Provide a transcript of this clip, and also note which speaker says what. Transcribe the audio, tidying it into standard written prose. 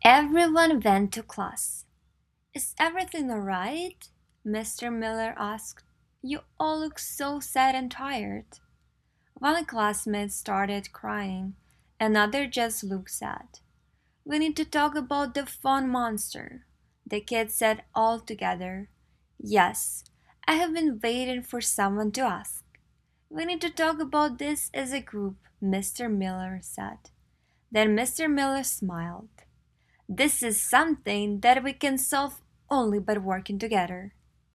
Speaker 1: Everyone went to class. Is everything alright? Mr. Miller asked. You all look so sad and tired. One classmate started crying, another just looked sad. We need to talk about the fun monster, the kids said all together. Yes, I have been waiting for someone to ask. We need to talk about this as a group, Mr. Miller said. Then Mr. Miller smiled. This is something that we can solve only by working together.